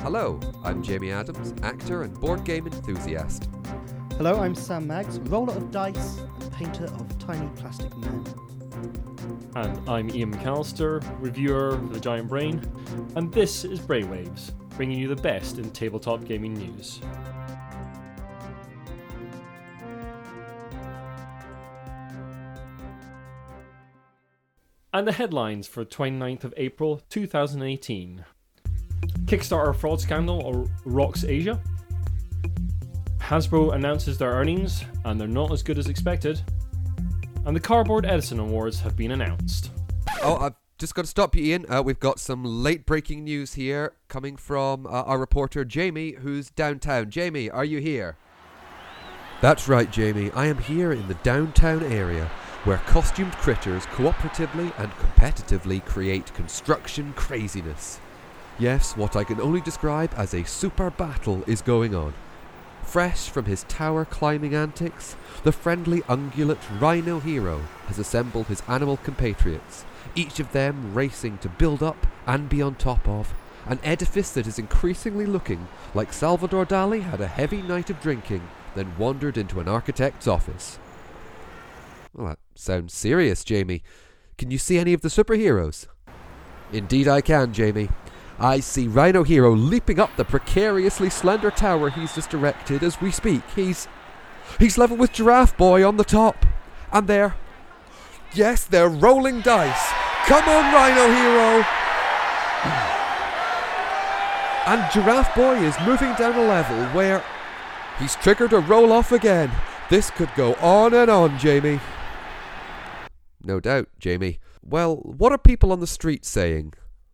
Hello, I'm Jamie Adams, actor and board game enthusiast. Hello, I'm Sam Maggs, roller of dice and painter of tiny plastic men. And I'm Ian McAllister, reviewer of The Giant Brain, and this is Brainwaves, bringing you the best in tabletop gaming news. And the headlines for 29th of April 2018. Kickstarter fraud scandal rocks Asia. Hasbro announces their earnings, and they're not as good as expected. And the Cardboard Edison Awards have been announced. Oh, I've just got to stop you, Ian. We've got some late breaking news here coming from our reporter Jamie, who's downtown. Jamie, are you here? That's right, Jamie. I am here in the downtown area, where costumed critters cooperatively and competitively create construction craziness. Yes, what I can only describe as a super battle is going on. Fresh from his tower climbing antics, the friendly ungulate Rhino Hero has assembled his animal compatriots, each of them racing to build up and be on top of an edifice that is increasingly looking like Salvador Dali had a heavy night of drinking, then wandered into an architect's office. Well, that sounds serious, Jamie. Can you see any of the superheroes? Indeed I can, Jamie. I see Rhino Hero leaping up the precariously slender tower he's just erected as we speak. He's level with Giraffe Boy on the top. And they're rolling dice. Come on, Rhino Hero! And Giraffe Boy is moving down a level where he's triggered a roll-off again. This could go on and on, Jamie. No doubt, Jamie. Well, what are people on the street saying?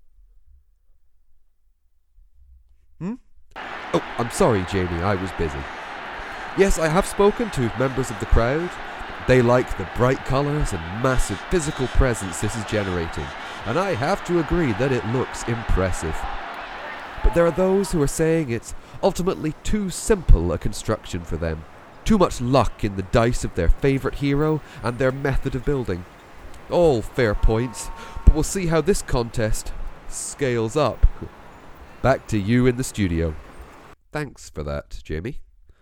Oh, I'm sorry, Jamie, I was busy. Yes, I have spoken to members of the crowd. They like the bright colours and massive physical presence this is generating, and I have to agree that it looks impressive. But there are those who are saying it's ultimately too simple a construction for them. Too much luck in the dice of their favourite hero and their method of building. All fair points, but we'll see how this contest scales up. Back to you in the studio. Thanks for that, Jamie.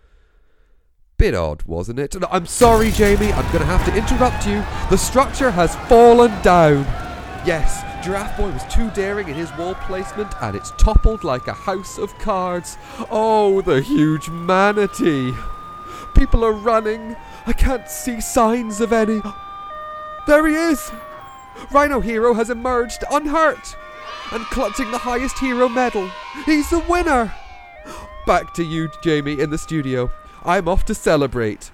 Bit odd, wasn't it? No, I'm sorry, Jamie, I'm going to have to interrupt you. The structure has fallen down. Yes, Giraffe Boy was too daring in his wall placement, and it's toppled like a house of cards. Oh, the huge manatee. People are running. I can't see signs of any. There he is. Rhino Hero has emerged unhurt and clutching the highest hero medal. He's the winner. Back to you, Jamie, in the studio. I'm off to celebrate.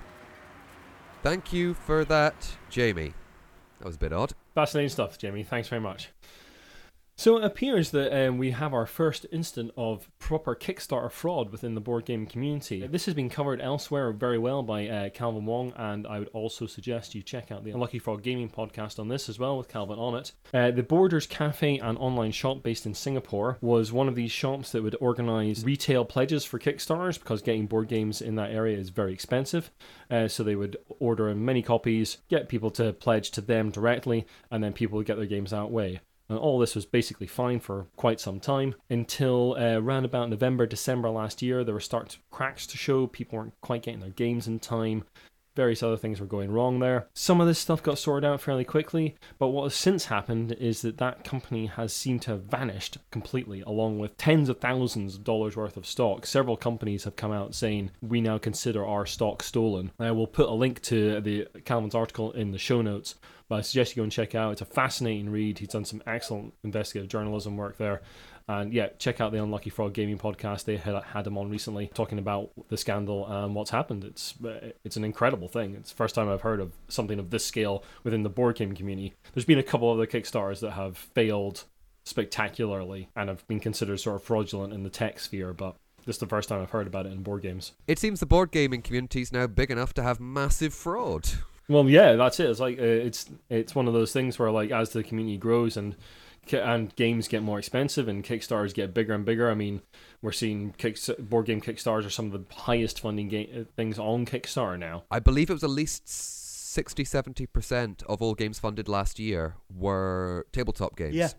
Thank you for that, Jamie. That was a bit odd. Fascinating stuff, Jamie. Thanks very much. So it appears that we have our first instant of proper Kickstarter fraud within the board game community. This has been covered elsewhere very well by Calvin Wong, and I would also suggest you check out the Unlucky Frog Gaming podcast on this as well, with Calvin on it. The Borders Cafe and online shop based in Singapore was one of these shops that would organise retail pledges for Kickstarters, because getting board games in that area is very expensive. So they would order many copies, get people to pledge to them directly, and then people would get their games that way. And all this was basically fine for quite some time until around about November, December last year. There were cracks to show. People weren't quite getting their games in time. Various other things were going wrong there. Some of this stuff got sorted out fairly quickly, but what has since happened is that company has seemed to have vanished completely, along with tens of thousands of dollars worth of stock. Several companies have come out saying, we now consider our stock stolen. We'll put a link to the Calvin's article in the show notes, but I suggest you go and check it out. It's a fascinating read. He's done some excellent investigative journalism work there. And yeah, check out the Unlucky Frog Gaming podcast. They had him on recently talking about the scandal and what's happened. It's an incredible thing. It's the first time I've heard of something of this scale within the board game community. There's been a couple other Kickstarters that have failed spectacularly and have been considered sort of fraudulent in the tech sphere, but this is the first time I've heard about it in board games. It seems the board gaming community is now big enough to have massive fraud. Well, yeah, that's it. It's like it's one of those things where, like, as the community grows and games get more expensive and Kickstarters get bigger and bigger. I mean, we're seeing board game Kickstarters are some of the highest funding things on Kickstarter now. I believe it was at least 60-70% of all games funded last year were tabletop games. Yeah.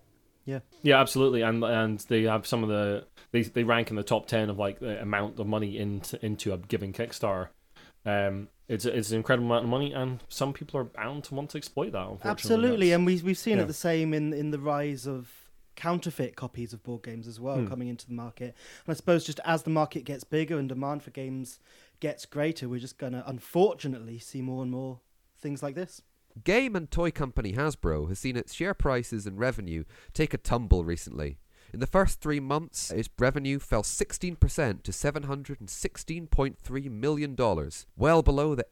Yeah, absolutely, and they have some of the they rank in the top 10 of like the amount of money into a given Kickstarter. It's an incredible amount of money, and some people are bound to want to exploit that. Unfortunately, Absolutely, and we've seen it the same in the rise of counterfeit copies of board games as well coming into the market. And I suppose just as the market gets bigger and demand for games gets greater, we're just going to unfortunately see more and more things like this. Game and toy company Hasbro has seen its share prices and revenue take a tumble recently. In the first 3 months, its revenue fell 16% to $716.3 million, well below the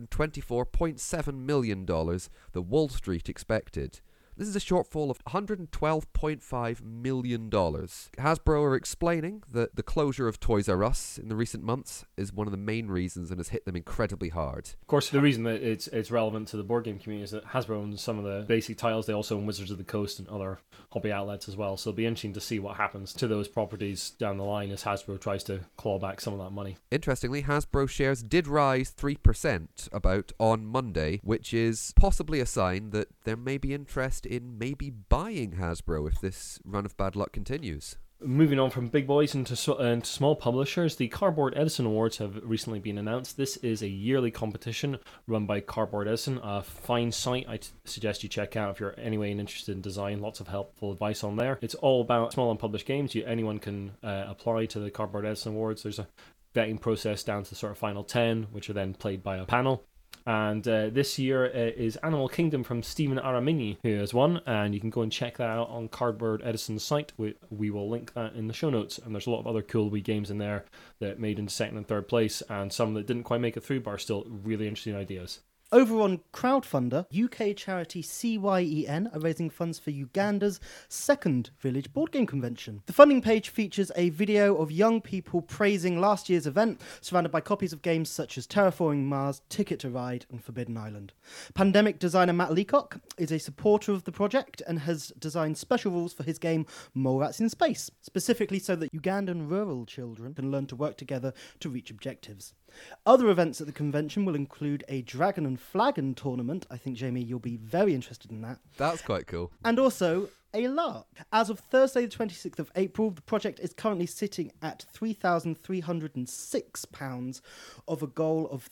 $824.7 million that Wall Street expected. This is a shortfall of $112.5 million. Hasbro are explaining that the closure of Toys R Us in the recent months is one of the main reasons and has hit them incredibly hard. Of course, the reason that it's relevant to the board game community is that Hasbro owns some of the basic titles. They also own Wizards of the Coast and other hobby outlets as well. So it'll be interesting to see what happens to those properties down the line as Hasbro tries to claw back some of that money. Interestingly, Hasbro shares did rise 3% about on Monday, which is possibly a sign that there may be interest in maybe buying Hasbro if this run of bad luck continues. Moving on from big boys into small publishers, the Cardboard Edison Awards have recently been announced. This is a yearly competition run by Cardboard Edison, a fine site I suggest you check out if you're anyway interested in design. Lots of helpful advice on there. It's all about small unpublished games. Anyone can apply to the Cardboard Edison Awards. There's a vetting process down to the sort of final 10, which are then played by a panel. And this year is Animal Kingdom from Stephen Aramini, who has won, and you can go and check that out on Cardboard Edison's site. We will link that in the show notes, and there's a lot of other cool wee games in there that made into second and third place, and some that didn't quite make it through, but are still really interesting ideas. Over on Crowdfunder, UK charity CYEN are raising funds for Uganda's second Village Board Game Convention. The funding page features a video of young people praising last year's event, surrounded by copies of games such as Terraforming Mars, Ticket to Ride, and Forbidden Island. Pandemic designer Matt Leacock is a supporter of the project and has designed special rules for his game Mole Rats in Space, specifically so that Ugandan rural children can learn to work together to reach objectives. Other events at the convention will include a Dragon and Flagon tournament. I think, Jamie, you'll be very interested in that. That's quite cool. And also a LARP. As of Thursday, the 26th of April, the project is currently sitting at £3,306 of a goal of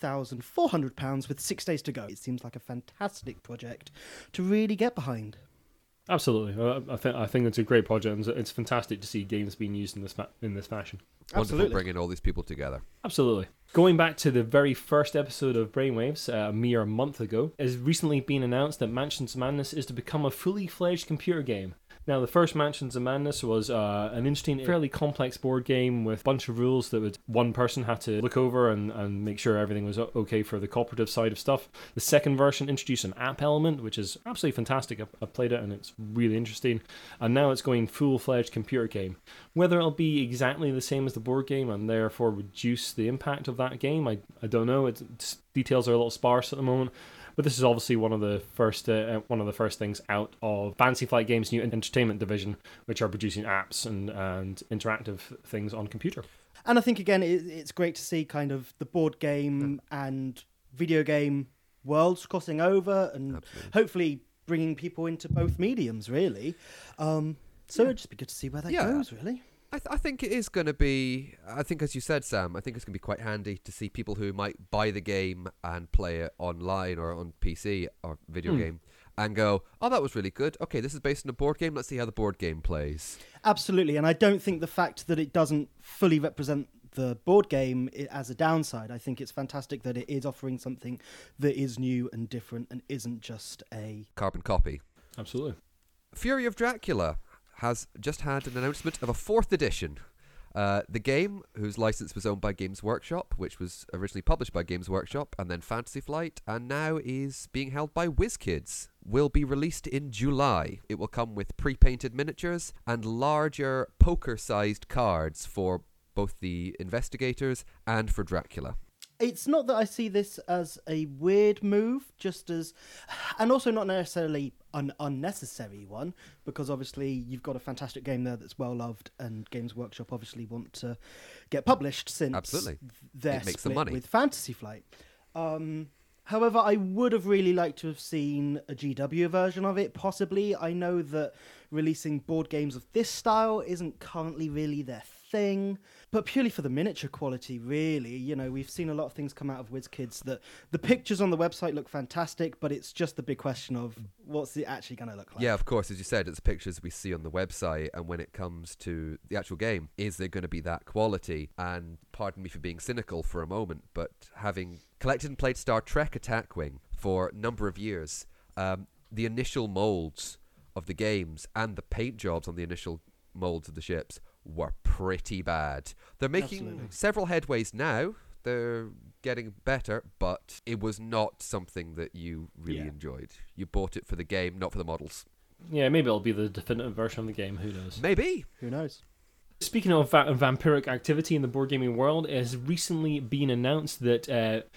£3,400 with 6 days to go. It seems like a fantastic project to really get behind. Absolutely. I think it's a great project, and it's fantastic to see games being used in this fashion. Wonderful bringing all these people together. Absolutely. Going back to the very first episode of Brainwaves, a mere month ago, it has recently been announced that Mansions of Madness is to become a fully fledged computer game. Now, the first Mansions of Madness was an interesting, fairly complex board game with a bunch of rules that one person had to look over and make sure everything was okay for the cooperative side of stuff. The second version introduced an app element, which is absolutely fantastic. I've played it and it's really interesting. And now it's going full-fledged computer game. Whether it'll be exactly the same as the board game and therefore reduce the impact of that game, I don't know. Details are a little sparse at the moment. But this is obviously one of the first things out of Fantasy Flight Games' new entertainment division, which are producing apps and interactive things on computer. And I think, again, it's great to see kind of the board game and video game worlds crossing over and hopefully bringing people into both mediums, really. So it'd just be good to see where that goes, really. I think it is going to be, I think as you said, Sam, I think it's going to be quite handy to see people who might buy the game and play it online or on PC or video game and go, oh, that was really good. Okay, this is based on a board game. Let's see how the board game plays. Absolutely. And I don't think the fact that it doesn't fully represent the board game as a downside. I think it's fantastic that it is offering something that is new and different and isn't just a carbon copy. Absolutely. Fury of Dracula has just had an announcement of a 4th edition. The game, whose license was owned by Games Workshop, which was originally published by Games Workshop, and then Fantasy Flight, and now is being held by WizKids, will be released in July. It will come with pre-painted miniatures and larger poker-sized cards for both the investigators and for Dracula. It's not that I see this as a weird move, and also not necessarily an unnecessary one, because obviously you've got a fantastic game there that's well loved, and Games Workshop obviously want to get published since Absolutely. They're it makes split some money with Fantasy Flight. However, I would have really liked to have seen a GW version of it, possibly. I know that releasing board games of this style isn't currently really their thing, but purely for the miniature quality, really. You know, we've seen a lot of things come out of WizKids that the pictures on the website look fantastic, but it's just the big question of what's it actually going to look like. Yeah, of course, as you said, it's pictures we see on the website, and when it comes to the actual game, is there going to be that quality? And pardon me for being cynical for a moment, but having collected and played Star Trek Attack Wing for a number of years, the initial molds of the games and the paint jobs on the initial molds of the ships were pretty bad. They're making several headways now. They're getting better, but it was not something that you really enjoyed. You bought it for the game, not for the models. Yeah, maybe it'll be the definitive version of the game. Who knows? Maybe. Who knows? Speaking of vampiric activity in the board gaming world, it has recently been announced that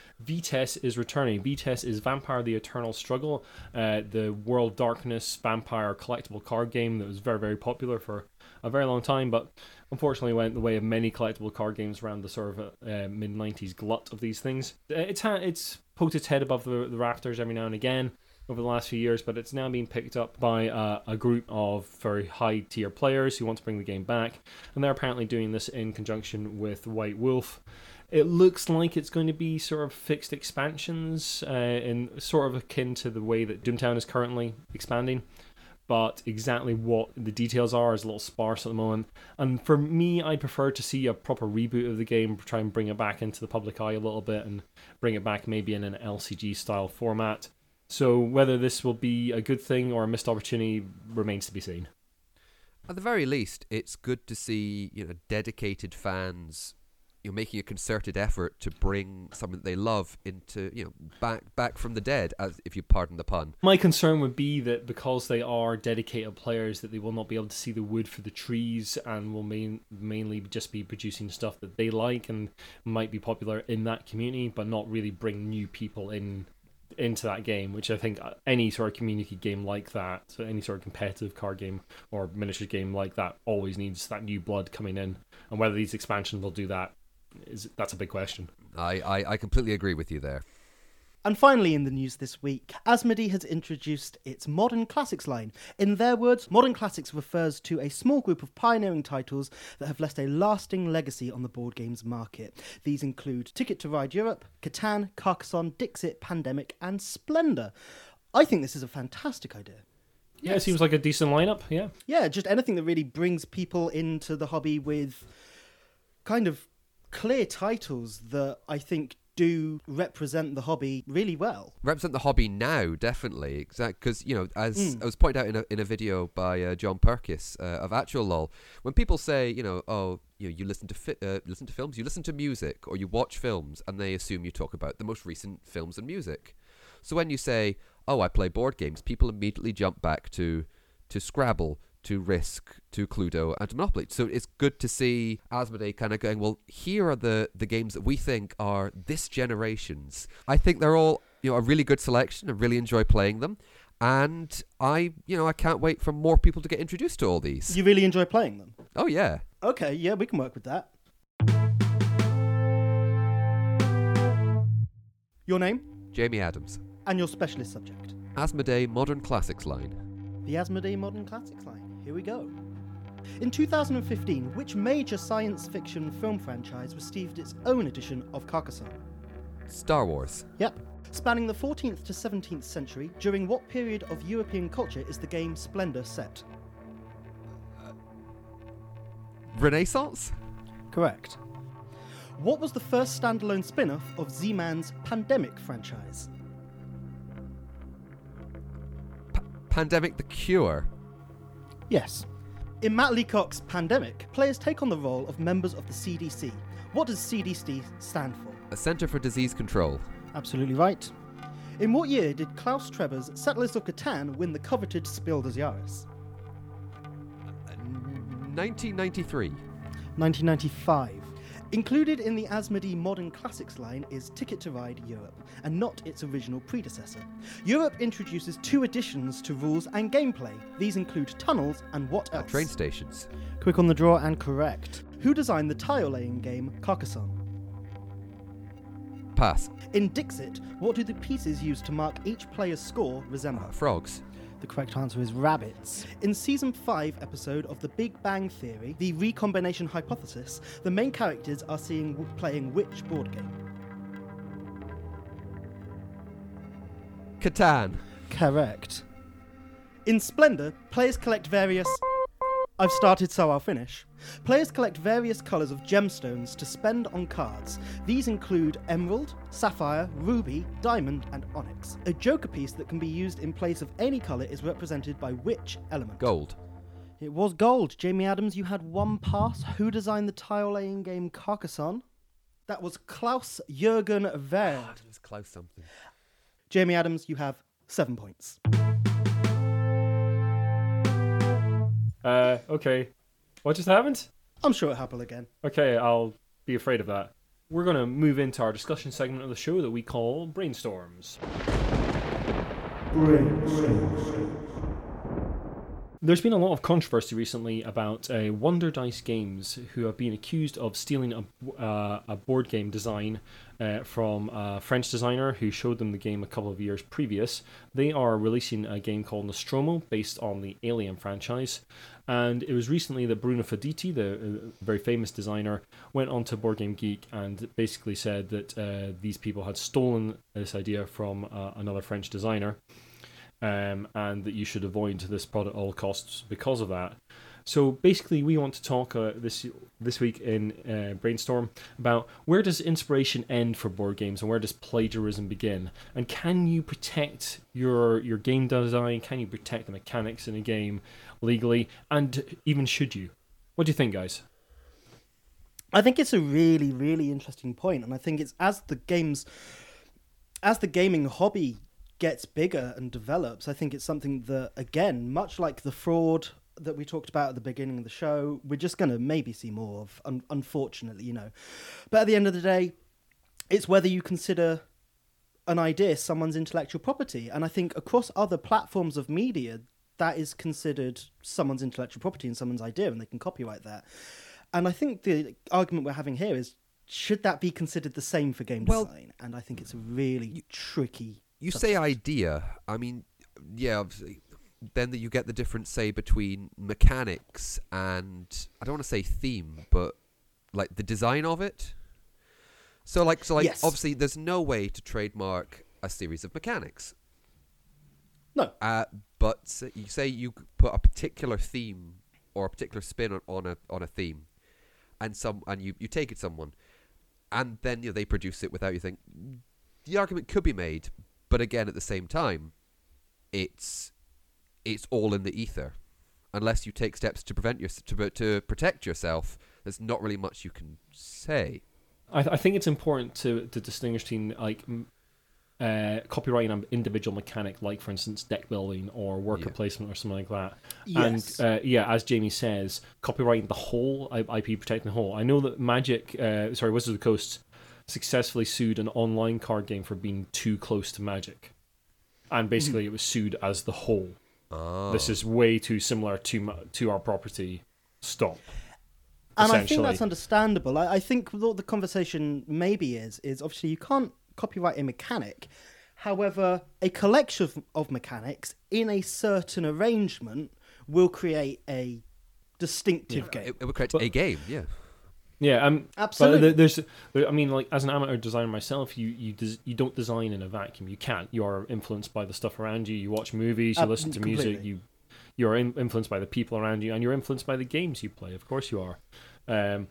VTES is returning. VTES is Vampire the Eternal Struggle, the World Darkness vampire collectible card game that was very, very popular for a very long time, but unfortunately went the way of many collectible card games around the sort of mid-90s glut of these things. It's poked its head above the rafters every now and again over the last few years, but it's now being picked up by a group of very high-tier players who want to bring the game back, and they're apparently doing this in conjunction with White Wolf. It looks like it's going to be sort of fixed expansions, in sort of akin to the way that Doomtown is currently expanding, but exactly what the details are is a little sparse at the moment. And for me, I prefer to see a proper reboot of the game, try and bring it back into the public eye a little bit, and bring it back maybe in an LCG-style format. So whether this will be a good thing or a missed opportunity remains to be seen. At the very least, it's good to see, dedicated fans, making a concerted effort to bring something that they love into, back from the dead, as if you pardon the pun. My concern would be that because they are dedicated players, that they will not be able to see the wood for the trees and will mainly just be producing stuff that they like and might be popular in that community, but not really bring new people into that game, which I think any sort of community game like that, so any sort of competitive card game or miniature game like that, always needs that new blood coming in. And whether these expansions will do that, that's a big question. I completely agree with you there. And finally in the news this week, Asmodee has introduced its Modern Classics line. In their words, Modern Classics refers to a small group of pioneering titles that have left a lasting legacy on the board games market. These include Ticket to Ride Europe, Catan, Carcassonne, Dixit, Pandemic, and Splendor. I think this is a fantastic idea. Yeah, it seems like a decent lineup, yeah. Yeah, just anything that really brings people into the hobby with kind of clear titles that I think do represent the hobby really well. Represent the hobby now, definitely. Exactly, because as I was pointed out in a video by John Perkis of Actual Lol, when people say, you listen to films, you listen to music, or you watch films, and they assume you talk about the most recent films and music. So when you say, "Oh, I play board games," people immediately jump back to Scrabble, to Risk, to Cluedo, and to Monopoly. So it's good to see Asmodee kind of going, well, here are the games that we think are this generation's. I think they're all a really good selection. I really enjoy playing them. And I can't wait for more people to get introduced to all these. You really enjoy playing them? Oh, yeah. Okay, yeah, we can work with that. Your name? Jamie Adams. And your specialist subject? Asmodee Modern Classics line. The Asmodee Modern Classics line. Here we go. In 2015, which major science fiction film franchise received its own edition of Carcassonne? Star Wars. Yep. Spanning the 14th to 17th century, during what period of European culture is the game Splendor set? Renaissance? Correct. What was the first standalone spin-off of Z-Man's Pandemic franchise? Pandemic the Cure? Yes. In Matt Leacock's Pandemic, players take on the role of members of the CDC. What does CDC stand for? A Centre for Disease Control. Absolutely right. In what year did Klaus Treber's Settlers of Catan win the coveted Spiel des Jahres? 1993. 1995. Included in the Asmodee Modern Classics line is Ticket to Ride Europe, and not its original predecessor. Europe introduces 2 additions to rules and gameplay. These include tunnels and what else? Train stations. Quick on the draw and correct. Who designed the tile-laying game Carcassonne? Pass. In Dixit, what do the pieces used to mark each player's score resemble? Frogs. The correct answer is rabbits. In Season 5 episode of The Big Bang Theory, the recombination hypothesis, the main characters are playing which board game? Catan. Correct. In Splendor, players collect various... I've started, so I'll finish. Players collect various colours of gemstones to spend on cards. These include emerald, sapphire, ruby, diamond, and onyx. A joker piece that can be used in place of any colour is represented by which element? Gold. It was gold. Jamie Adams, you had one pass. Who designed the tile-laying game Carcassonne? That was Klaus Jürgen Verd. It was close something. Jamie Adams, you have 7 points. Okay. What just happened? I'm sure it'll happen again. Okay, I'll be afraid of that. We're going to move into our discussion segment of the show that we call Brainstorms. There's been a lot of controversy recently about Wonder Dice Games, who have been accused of stealing a board game design from a French designer who showed them the game a couple of years previous. They are releasing a game called Nostromo, based on the Alien franchise. And it was recently that Bruno Fediti, the very famous designer, went on to Board Game Geek and basically said that these people had stolen this idea from another French designer. And that you should avoid this product at all costs because of that. So basically, we want to talk this week in Brainstorm about where does inspiration end for board games and where does plagiarism begin? And can you protect your game design? Can you protect the mechanics in a game legally? And even should you? What do you think, guys? I think it's a really, really interesting point, and I think it's as the gaming hobby gets bigger and develops, I think it's something that, again, much like the fraud that we talked about at the beginning of the show, we're just going to maybe see more of, unfortunately, But at the end of the day, it's whether you consider an idea someone's intellectual property. And I think across other platforms of media, that is considered someone's intellectual property and someone's idea, and they can copyright that. And I think the argument we're having here is, should that be considered the same for game design? And I think it's a really tricky... You say idea, I mean, yeah, obviously. Then you get the difference, say, between mechanics and, I don't want to say theme, but like the design of it. So yes. Obviously, there's no way to trademark a series of mechanics. No. But you say you put a particular theme or a particular spin on a theme, and you take it someone, and then they produce it without you think. The argument could be made. But again, at the same time, it's all in the ether. Unless you take steps to protect yourself, there's not really much you can say. I think it's important to distinguish between copyrighting an individual mechanic, like for instance deck building or worker placement or something like that. Yes. And as Jamie says, copyrighting the whole IP, protecting the whole. I know that Wizards of the Coast successfully sued an online card game for being too close to Magic, and basically it was sued as the whole. Oh. This is way too similar to our property. Stop. And I think that's understandable. I think what the conversation maybe is obviously you can't copyright a mechanic. However, a collection of mechanics in a certain arrangement will create a distinctive game. It will create a game, yeah. Yeah, absolutely. But as an amateur designer myself, you don't design in a vacuum. You can't. You are influenced by the stuff around you. You watch movies. You listen to music. You're influenced by the people around you, and you're influenced by the games you play. Of course, you are. And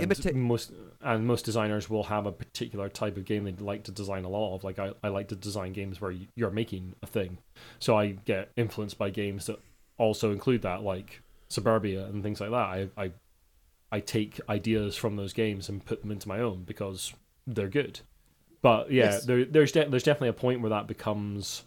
most designers will have a particular type of game they'd like to design a lot of. Like I like to design games where you're making a thing, so I get influenced by games that also include that, like Suburbia and things like that. I take ideas from those games and put them into my own because they're good. But yeah, yes. There's definitely a point where it becomes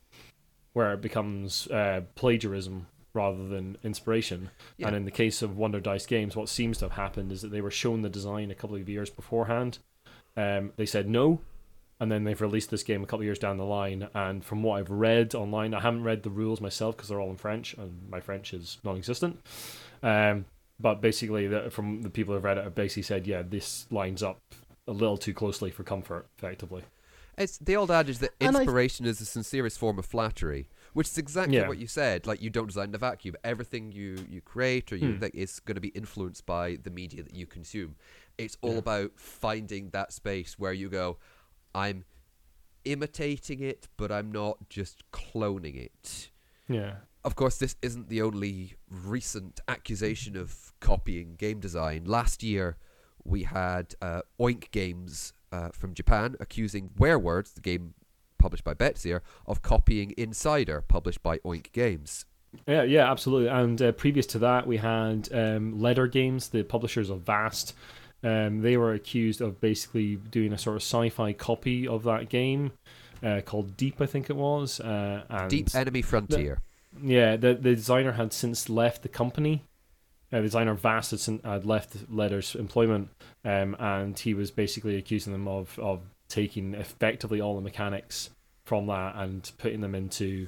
plagiarism rather than inspiration. Yeah. And in the case of Wonder Dice Games, what seems to have happened is that they were shown the design a couple of years beforehand. They said no, and then they've released this game a couple of years down the line. And from what I've read online, I haven't read the rules myself because they're all in French, and my French is non-existent. But basically, from the people who've read it, have basically said, yeah, this lines up a little too closely for comfort, effectively. It's the old adage that And inspiration is the sincerest form of flattery, which is exactly Yeah. what you said. Like, you don't design in a vacuum. Everything you create or you think is going to be influenced by the media that you consume. It's all about finding that space where you go, I'm imitating it, but I'm not just cloning it. Yeah. Of course, this isn't the only recent accusation of copying game design. Last year, we had Oink Games from Japan accusing Werewords, the game published by Betsier, of copying Insider, published by Oink Games. Yeah, absolutely. And previous to that, we had Leather Games, the publishers of Vast. They were accused of basically doing a sort of sci-fi copy of that game called Deep, I think it was. And Deep Enemy Frontier. the designer had since left the company. The designer Vast had left Leather's employment, and he was basically accusing them of taking effectively all the mechanics from that and putting them into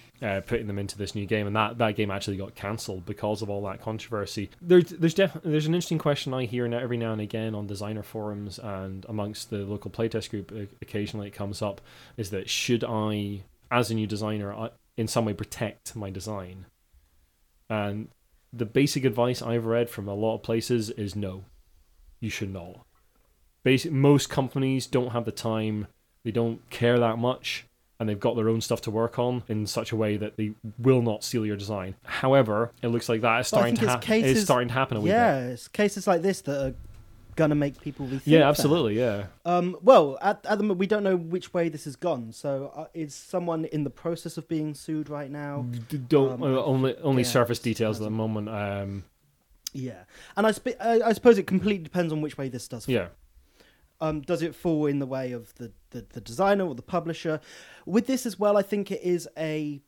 this new game, and that game actually got cancelled because of all that controversy. There's an interesting question I hear every now and again on designer forums and amongst the local playtest group. Occasionally, it comes up is that should I, as a new designer, in some way protect my design? And the basic advice I've read from a lot of places is no, you should not. Most companies don't have the time, they don't care that much, and they've got their own stuff to work on in such a way that they will not steal your design. However, it looks like that is starting to happen a wee bit. Yeah, it's cases like this that are going to make people rethink Yeah, absolutely, yeah. Well, at the moment, we don't know which way this has gone. So is someone in the process of being sued right now? Only surface details at the moment. Yeah. And I suppose it completely depends on which way this does fall. Yeah. Does it fall in the way of the designer or the publisher? With this as well, I think it is a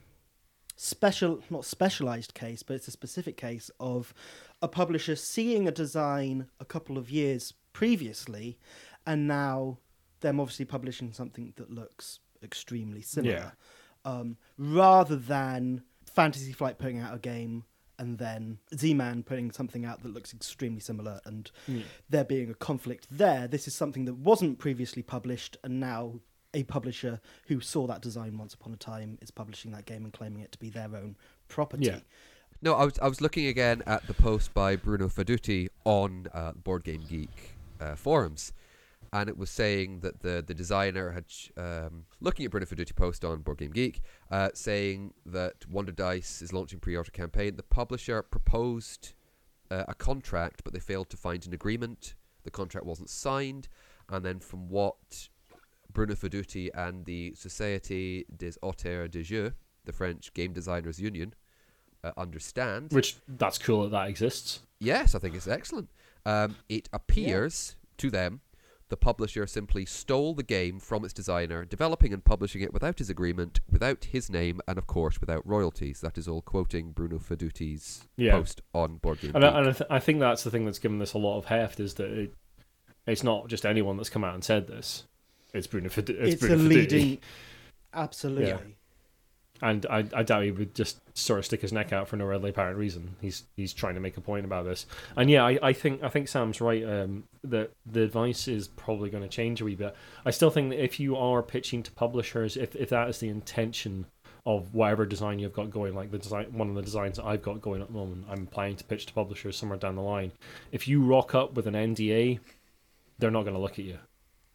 not specialized case, but it's a specific case of a publisher seeing a design a couple of years previously, and now them obviously publishing something that looks extremely similar. Rather than Fantasy Flight putting out a game and then Z-Man putting something out that looks extremely similar, and there being a conflict there. This is something that wasn't previously published, and now a publisher who saw that design once upon a time is publishing that game and claiming it to be their own property. Yeah. No, I was looking again at the post by Bruno Faduti on Board Game Geek forums, and it was saying that the designer had looking at Bruno Faduti post on Board Game Geek, saying that Wonder Dice is launching pre-order campaign. The publisher proposed a contract, but they failed to find an agreement. The contract wasn't signed, and then from what Bruno Faduti and the Société des Auteurs de Jeux, the French Game Designers Union, understand. Which, that's cool that exists. Yes, I think it's excellent. It appears to them the publisher simply stole the game from its designer, developing and publishing it without his agreement, without his name, and of course without royalties. That is all quoting Bruno Faduti's post on Board Game Geek. And I think that's the thing that's given this a lot of heft, is that it's not just anyone that's come out and said this. It's Bruno Faduti. It's a leading... Absolutely. Yeah. And I doubt he would just sort of stick his neck out for no readily apparent reason. He's trying to make a point about this. And yeah, I think Sam's right, that the advice is probably going to change a wee bit. I still think that if you are pitching to publishers, if that is the intention of whatever design you've got going, like one of the designs that I've got going at the moment, I'm planning to pitch to publishers somewhere down the line. If you rock up with an NDA, they're not going to look at you.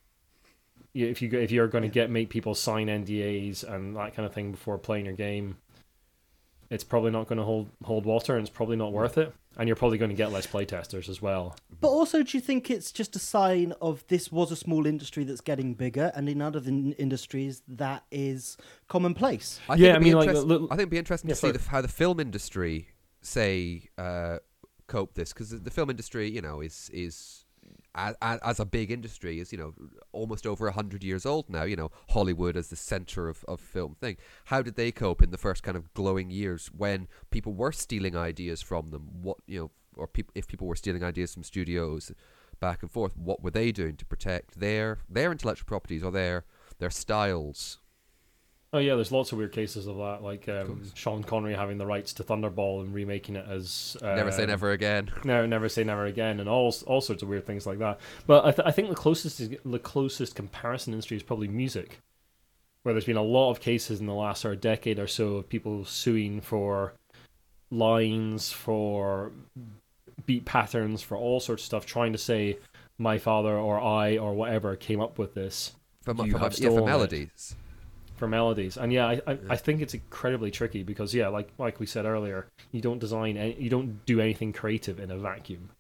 If you're going to make people sign NDAs and that kind of thing before playing your game, it's probably not going to hold water, and it's probably not worth it. And you're probably going to get less playtesters as well. But also, do you think it's just a sign of this was a small industry that's getting bigger, and in other industries that is commonplace? I think it'd be interesting to see how the film industry cope this, because the film industry, is as a big industry, is almost over 100 years old now. Hollywood as the center of film thing. How did they cope in the first kind of glowing years when people were stealing ideas from them? If people were stealing ideas from studios back and forth, what were they doing to protect their intellectual properties or their styles? Oh yeah, there's lots of weird cases of that, like Sean Connery having the rights to Thunderball and remaking it as Never Say Never Again. No, Never Say Never Again, and all sorts of weird things like that. But I think the closest comparison industry is probably music, where there's been a lot of cases in the last sort of decade or so of people suing for lines, for beat patterns, for all sorts of stuff, trying to say my father or I or whatever came up with this. For For melodies. For melodies, and I think it's incredibly tricky because like we said earlier, you don't do anything creative in a vacuum.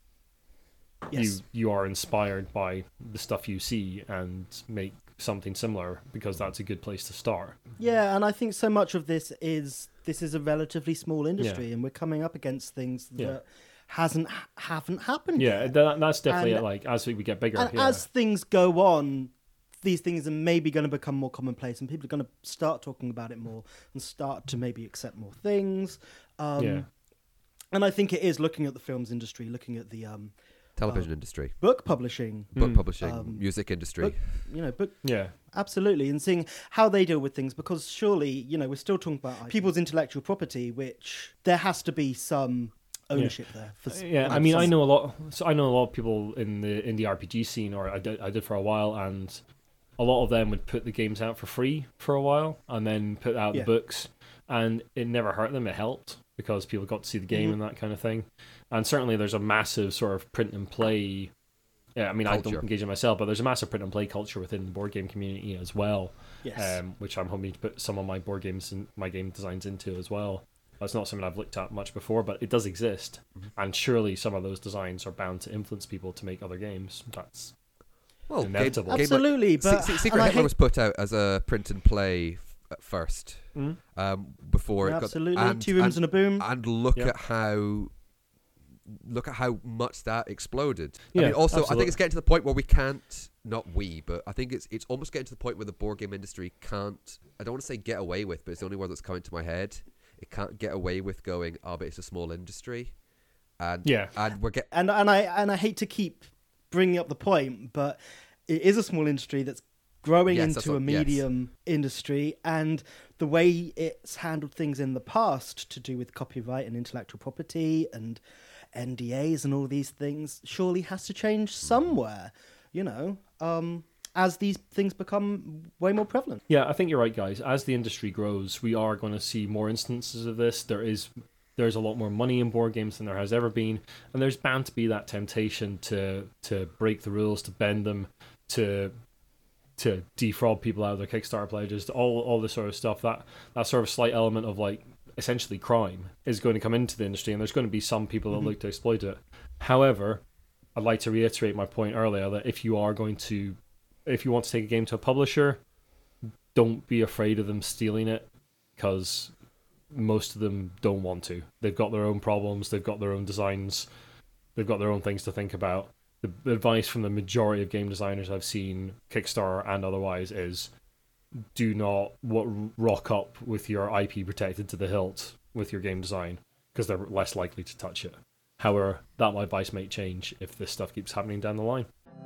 Yes. You are inspired by the stuff you see and make something similar because that's a good place to start. Yeah, and I think so much of this is a relatively small industry, and we're coming up against things that haven't happened yet. That's definitely as we get bigger. And as things go on, these things are maybe going to become more commonplace, and people are going to start talking about it more and start to maybe accept more things. And I think it is looking at the films industry, looking at the television industry, book publishing, music industry. Absolutely, and seeing how they deal with things, because surely, we're still talking about people's intellectual property, which there has to be some ownership there. I mean, I know a lot. So I know a lot of people in the RPG scene, or I did for a while, and a lot of them would put the games out for free for a while, and then put out the books, and it never hurt them. It helped because people got to see the game and that kind of thing. And certainly, there's a massive sort of print and play. Yeah, I mean, culture. I don't engage in myself, but there's a massive print and play culture within the board game community as well. Yes. Which I'm hoping to put some of my board games and my game designs into as well. That's not something I've looked at much before, but it does exist. And surely some of those designs are bound to influence people to make other games. That's inevitable. Absolutely. But Secret Hitler was put out as a print and play at first. Before it got... Absolutely. 2 Rooms and a Boom. And look at how much that exploded. Yeah, I mean, also, absolutely. I think it's getting to the point where we can't, but I think it's almost getting to the point where the board game industry can't, I don't want to say get away with, but it's the only word that's coming to my head. It can't get away with going, but it's a small industry. And we're and I hate to keep bringing up the point, but it is a small industry that's growing into a medium industry, and the way it's handled things in the past to do with copyright and intellectual property and NDAs and all these things surely has to change somewhere, as these things become way more prevalent. Yeah, I think you're right, guys. As the industry grows, we are going to see more instances of this. There's a lot more money in board games than there has ever been, and there's bound to be that temptation to break the rules, to bend them, to defraud people out of their Kickstarter pledges, all this sort of stuff. That sort of slight element of essentially crime is going to come into the industry, and there's going to be some people that look to exploit it. However, I'd like to reiterate my point earlier that if you want to take a game to a publisher, don't be afraid of them stealing it, because most of them don't want to. They've got their own problems, they've got their own designs, they've got their own things to think about. The advice from the majority of game designers I've seen, Kickstarter and otherwise, is do not rock up with your IP protected to the hilt with your game design, because they're less likely to touch it. However, that advice may change if this stuff keeps happening down the line.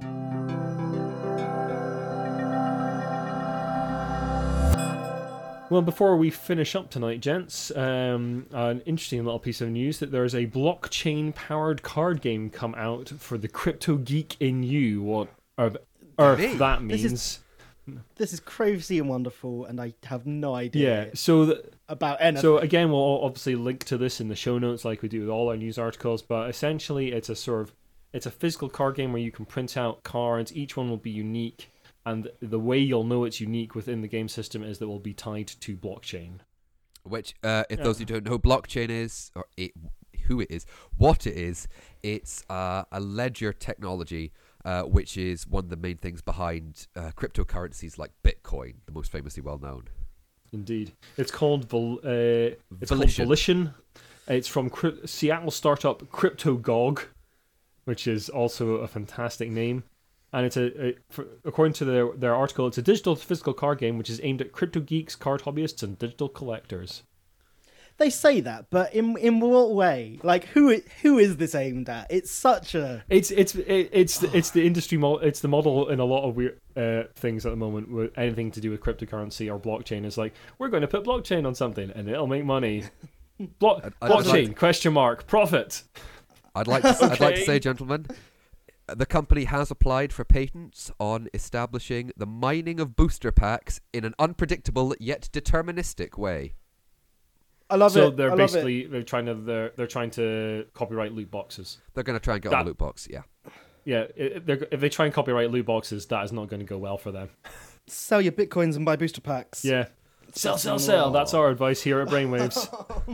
Well, before we finish up tonight, gents, an interesting little piece of news that there is a blockchain-powered card game come out for the Crypto Geek in You. What on earth that means? This is crazy and wonderful, and I have no idea. Yeah, about anything. So again, we'll obviously link to this in the show notes, like we do with all our news articles. But essentially, it's a physical card game where you can print out cards. Each one will be unique. And the way you'll know it's unique within the game system is that it will be tied to blockchain. Which, if those who don't know, blockchain is, or who it is, what it is, it's a ledger technology, which is one of the main things behind cryptocurrencies like Bitcoin, the most famously well known. Indeed. It's called Volition. It's from Seattle startup CryptoGog, which is also a fantastic name. And it's according to their article, it's a digital to physical card game which is aimed at crypto geeks, card hobbyists, and digital collectors. They say that, but in what way? Like, who is this aimed at? It's such a... It's the industry it's the model in a lot of weird things at the moment with anything to do with cryptocurrency or blockchain. Is like, we're going to put blockchain on something and it'll make money. Blockchain, question mark, profit. I'd like to say, gentlemen, the company has applied for patents on establishing the mining of booster packs in an unpredictable yet deterministic way. I love it. So they're basically they're trying to copyright loot boxes. They're going to try and get on the loot box, yeah. Yeah, if they try and copyright loot boxes, that is not going to go well for them. Sell your bitcoins and buy booster packs. Yeah. Sell. That's our advice here at Brainwaves.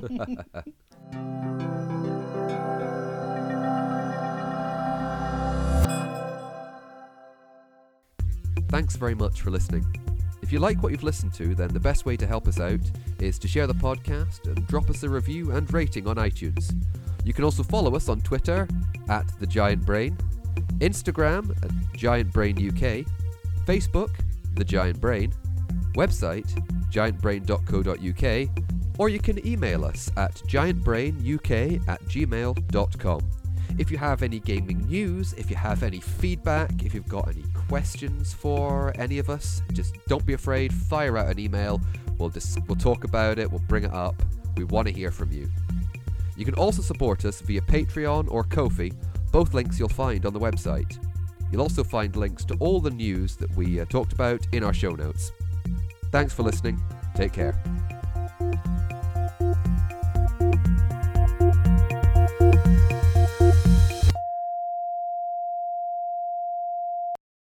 Thanks very much for listening. If you like what you've listened to, then the best way to help us out is to share the podcast and drop us a review and rating on iTunes. You can also follow us on Twitter at The Giant Brain, Instagram at Giant Brain UK, Facebook, The Giant Brain, website giantbrain.co.uk, or you can email us at giantbrainuk@gmail.com. If you have any gaming news, if you have any feedback, if you've got any questions for any of us, just don't be afraid, fire out an email. We'll talk about it, we'll bring it up. We want to hear from you. You can also support us via Patreon or Ko-fi, both links you'll find on the website. You'll also find links to all the news that we talked about in our show notes. Thanks for listening. Take care.